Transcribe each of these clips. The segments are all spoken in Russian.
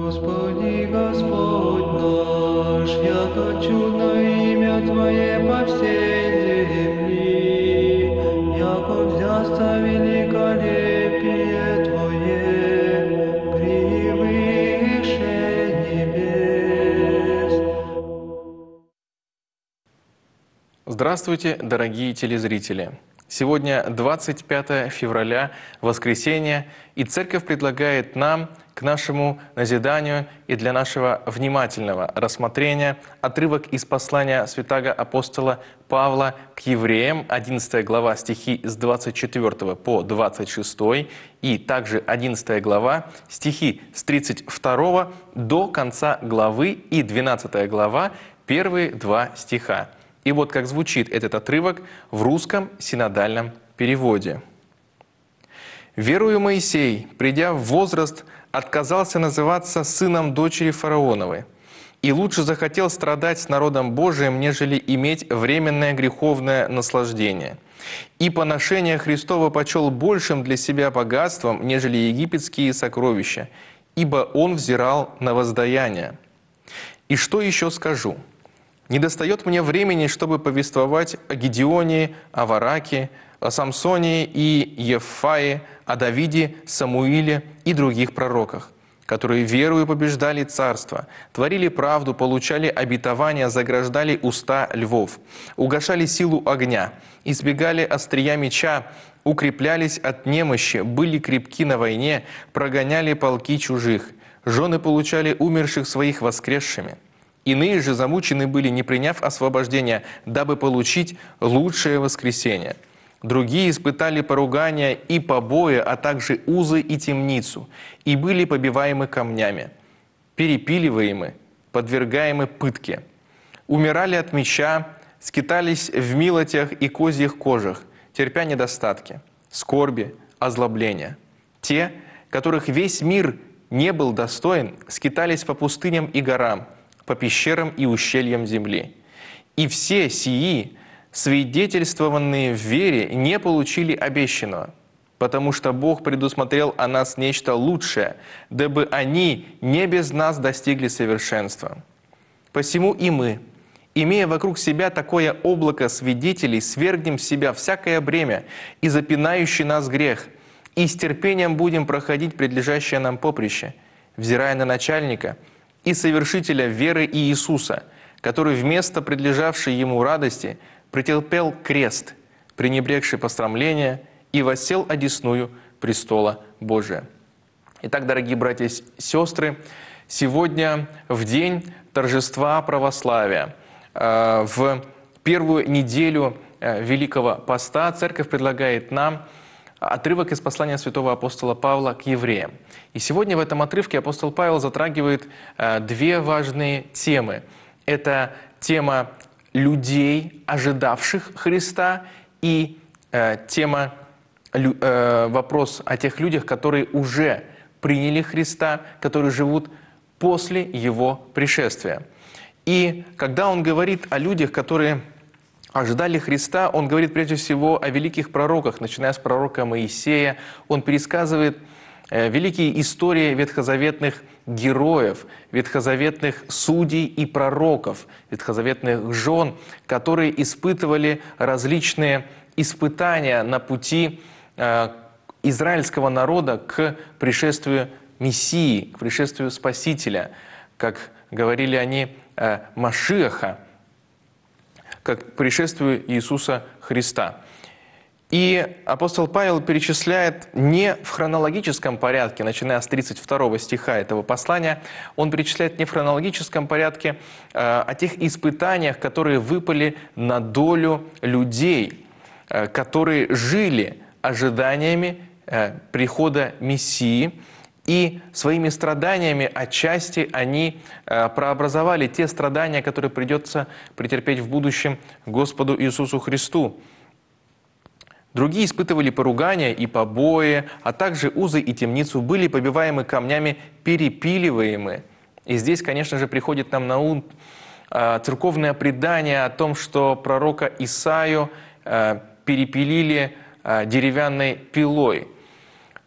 Господи, Господь наш, яко чудно имя Твое по всей земли, яко взясться великолепие Твое превыше небес. Здравствуйте, дорогие телезрители! Сегодня 25 февраля, воскресенье, и Церковь предлагает нам к нашему назиданию и для нашего внимательного рассмотрения отрывок из послания святаго апостола Павла к евреям, 11 глава, стихи с 24 по 26, и также 11 глава, стихи с 32 до конца главы, и 12 глава, первые два стиха. И вот как звучит этот отрывок в русском синодальном переводе. «Верую Моисей, придя в возраст, отказался называться сыном дочери фараоновой, и лучше захотел страдать с народом Божиим, нежели иметь временное греховное наслаждение. И поношение Христово почел большим для себя богатством, нежели египетские сокровища, ибо он взирал на воздаяние. И что еще скажу? Недостает мне времени, чтобы повествовать о Гедеоне, о Вараке, о Самсоне и Еффае, о Давиде, Самуиле и других пророках, которые верою побеждали царство, творили правду, получали обетования, заграждали уста львов, угашали силу огня, избегали острия меча, укреплялись от немощи, были крепки на войне, прогоняли полки чужих, жены получали умерших своих воскресшими. Иные же замучены были, не приняв освобождения, дабы получить лучшее воскресение. Другие испытали поругания и побои, а также узы и темницу, и были побиваемы камнями, перепиливаемы, подвергаемы пытке. Умирали от меча, скитались в милотях и козьих кожах, терпя недостатки, скорби, озлобления. Те, которых весь мир не был достоин, скитались по пустыням и горам, по пещерам и ущельям земли. И все сии, свидетельствованные в вере, не получили обещанного, потому что Бог предусмотрел о нас нечто лучшее, дабы они не без нас достигли совершенства. Посему и мы, имея вокруг себя такое облако свидетелей, свергнем с себя всякое бремя и запинающий нас грех, и с терпением будем проходить предлежащее нам поприще, взирая на начальника и совершителя веры Иисуса, который вместо предлежавшей ему радости претерпел крест, пренебрегший пострамления, и воссел одесную престола Божия». Итак, дорогие братья и сестры, сегодня в день торжества православия, в первую неделю Великого Поста, Церковь предлагает нам отрывок из послания святого апостола Павла к евреям. И сегодня в этом отрывке апостол Павел затрагивает две важные темы. Это тема людей, ожидавших Христа, и вопрос о тех людях, которые уже приняли Христа, которые живут после Его пришествия. И когда он говорит о людях, которые ожидали Христа, он говорит прежде всего о великих пророках, начиная с пророка Моисея. Он пересказывает великие истории ветхозаветных героев, ветхозаветных судей и пророков, ветхозаветных жен, которые испытывали различные испытания на пути израильского народа к пришествию Мессии, к пришествию Спасителя, как говорили они, Машиаха, как к пришествию Иисуса Христа. И апостол Павел перечисляет не в хронологическом порядке, начиная с 32 стиха этого послания, он перечисляет не в хронологическом порядке о тех испытаниях, которые выпали на долю людей, которые жили ожиданиями прихода Мессии, и своими страданиями отчасти они прообразовали те страдания, которые придется претерпеть в будущем Господу Иисусу Христу. Другие испытывали поругания и побои, а также узы и темницу, были побиваемы камнями, перепиливаемы. И здесь, конечно же, приходит нам на ум церковное предание о том, что пророка Исаию перепилили деревянной пилой.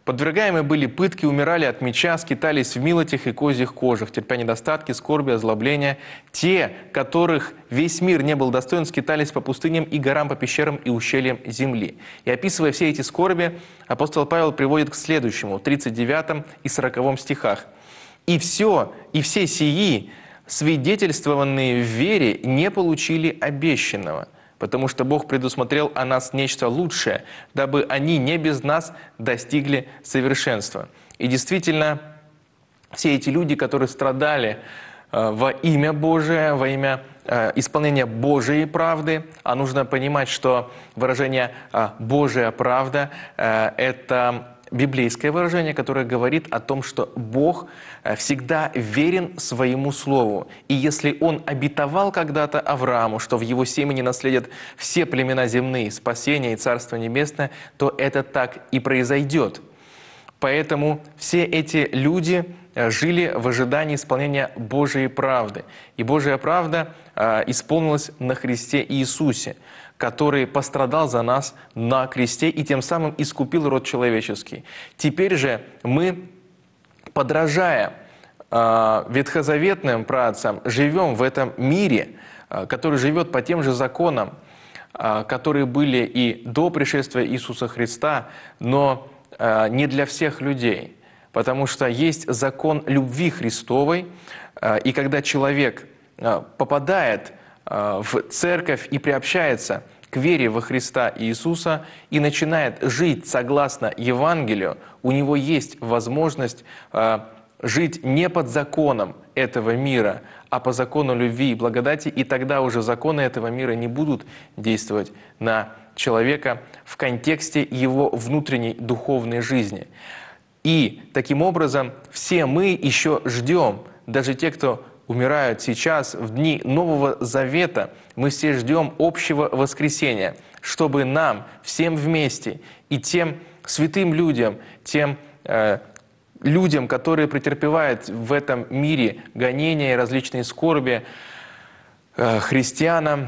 Подвергаемые были пытки, умирали от меча, скитались в милотях и козьих кожах, терпя недостатки, скорби, озлобления. Те, которых весь мир не был достоин, скитались по пустыням и горам, по пещерам и ущельям земли. И описывая все эти скорби, апостол Павел приводит к следующему, 39 и 40 стихах. И все сии, свидетельствованные в вере, не получили обещанного, потому что Бог предусмотрел о нас нечто лучшее, дабы они не без нас достигли совершенства». И действительно, все эти люди, которые страдали во имя Божие, во имя исполнения Божией правды, а нужно понимать, что выражение «Божия правда» — это библейское выражение, которое говорит о том, что Бог всегда верен своему слову. И если Он обетовал когда-то Аврааму, что в его семени наследят все племена земные, спасение и Царство Небесное, то это так и произойдет. Поэтому все эти люди жили в ожидании исполнения Божией правды. И Божья правда исполнилась на Христе Иисусе, который пострадал за нас на кресте и тем самым искупил род человеческий. Теперь же мы, подражая ветхозаветным праотцам, живем в этом мире, который живет по тем же законам, которые были и до пришествия Иисуса Христа, но не для всех людей. Потому что есть закон любви Христовой, и когда человек попадает в церковь и приобщается к вере во Христа Иисуса и начинает жить согласно Евангелию, у него есть возможность жить не под законом этого мира, а по закону любви и благодати, и тогда уже законы этого мира не будут действовать на человека в контексте его внутренней духовной жизни. И таким образом все мы еще ждем, даже те, кто умирают сейчас, в дни Нового Завета, мы все ждем общего воскресения, чтобы нам всем вместе и тем святым людям, тем людям, которые претерпевают в этом мире гонения и различные скорби, христианам,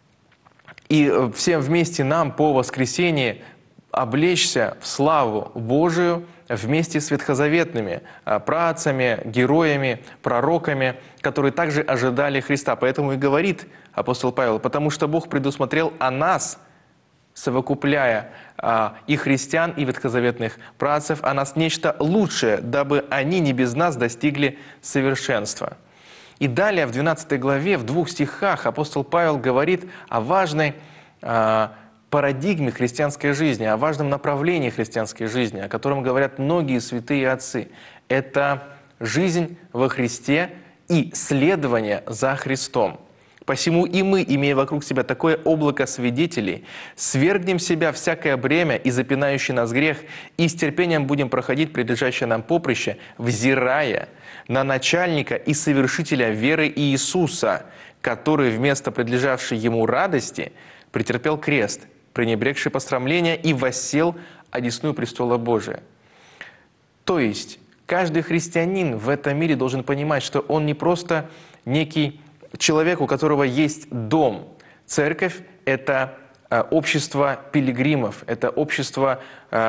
и всем вместе нам по воскресении облечься в славу Божию вместе с ветхозаветными праотцами, героями, пророками, которые также ожидали Христа. Поэтому и говорит апостол Павел, потому что Бог предусмотрел о нас, совокупляя и христиан, и ветхозаветных праотцев, о нас нечто лучшее, дабы они не без нас достигли совершенства. И далее в 12 главе, в 2 стихах апостол Павел говорит о важной парадигме христианской жизни, о важном направлении христианской жизни, о котором говорят многие святые отцы. Это жизнь во Христе и следование за Христом. Посему и мы, имея вокруг себя такое облако свидетелей, свергнем себя всякое бремя и запинающий нас грех, и с терпением будем проходить предлежащее нам поприще, взирая на начальника и совершителя веры Иисуса, который вместо предлежавшей ему радости претерпел крест, пренебрегший посрамления, и воссел одесную престола Божия. То есть каждый христианин в этом мире должен понимать, что он не просто некий человек, у которого есть дом. Церковь — это общество пилигримов, это общество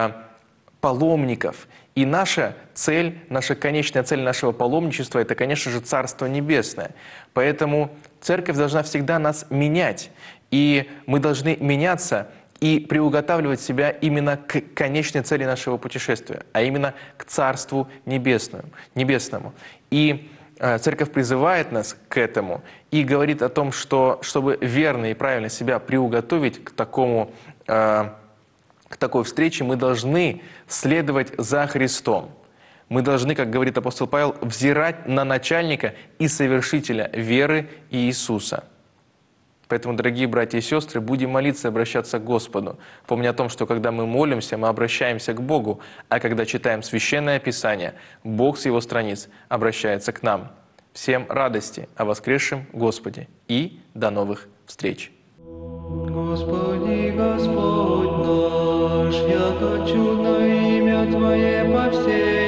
паломников. И наша цель, наша конечная цель нашего паломничества — это, конечно же, Царство Небесное. Поэтому церковь должна всегда нас менять. И мы должны меняться и приуготавливать себя именно к конечной цели нашего путешествия, а именно к Царству Небесному. И Церковь призывает нас к этому и говорит о том, что чтобы верно и правильно себя приуготовить к такой встрече, мы должны следовать за Христом. Мы должны, как говорит апостол Павел, взирать на начальника и совершителя веры Иисуса. Поэтому, дорогие братья и сестры, будем молиться и обращаться к Господу. Помня о том, что когда мы молимся, мы обращаемся к Богу, а когда читаем Священное Писание, Бог с Его страниц обращается к нам. Всем радости о воскресшем Господе и до новых встреч! Господи, Господь наш, яко чудно имя Твое по всей